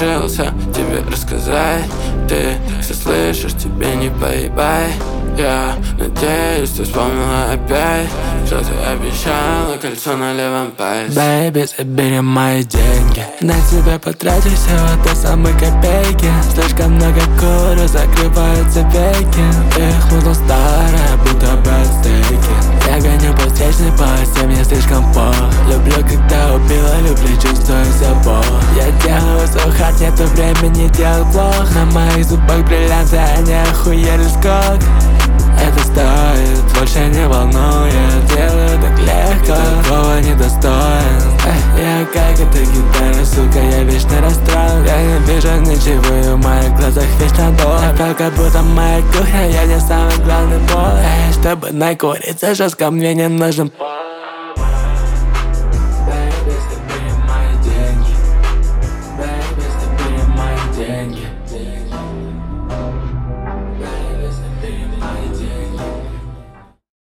решился тебе рассказать. Ты все слышишь, тебе не поебай. Я надеюсь, ты вспомнила опять, что ты обещала, кольцо на левом пальце. Бэйби, забери мои деньги, на тебя потратил всего до самой копейки. Слишком много куру, закрываются веки. Их музла старая, будто бы стейки. Я гоню по встречной полосе, мне слишком плохо. Люблю, когда убила, люблю, чувствую забор. Я делаю so hard, нету времени делать плохо. На моих зубах бриллианты, они охуели скок. Это стоит, больше не волнует. Делаю так легко, такого недостоин. Я как эта гитара, сука, я вечно расстроен. Я не вижу ничего, и в моих глазах вечно долг. Я фeel, как будто моя кухня, я не самый главный бог. Чтобы накуриться жестко, мне не нужен пол. Baby, забери мои деньги. Baby, забери мои деньги. Baby, забери мои деньги.